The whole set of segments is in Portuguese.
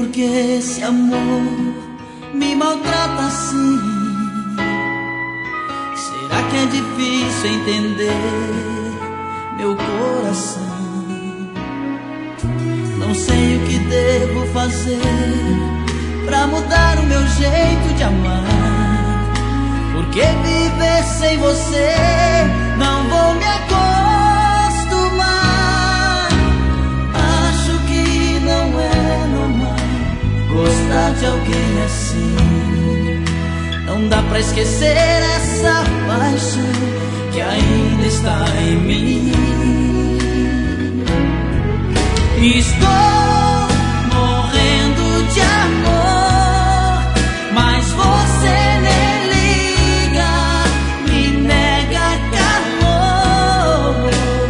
porque esse amor me maltrata assim. Será que é difícil entender meu coração? Não sei o que devo fazer pra mudar o meu jeito de amar, porque viver sem você não vou me acostumar. Acho que não é normal gostar de alguém assim. Não dá pra esquecer essa paixão que ainda está em mim. Estou morrendo de amor, mas você nem liga, me nega calor.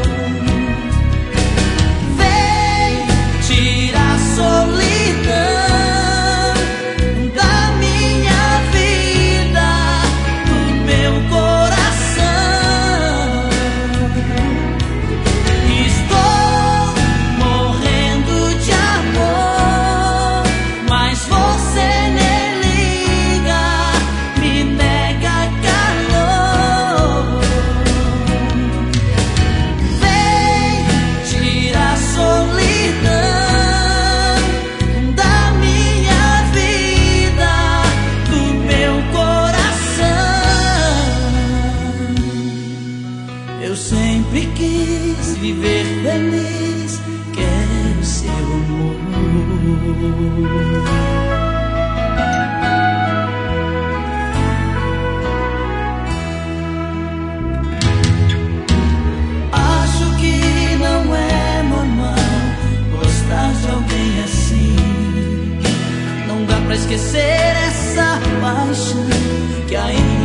Vem tirar a solidão da minha vida, do meu coração. Estou morrendo de amor, mas você nem liga, me nega calor. Vem tirar a solidão da minha vida, do meu coração. Eu sempre quis viver feliz, quero seu amor. Acho que não é normal gostar de alguém assim. Não dá pra esquecer essa paixão que ainda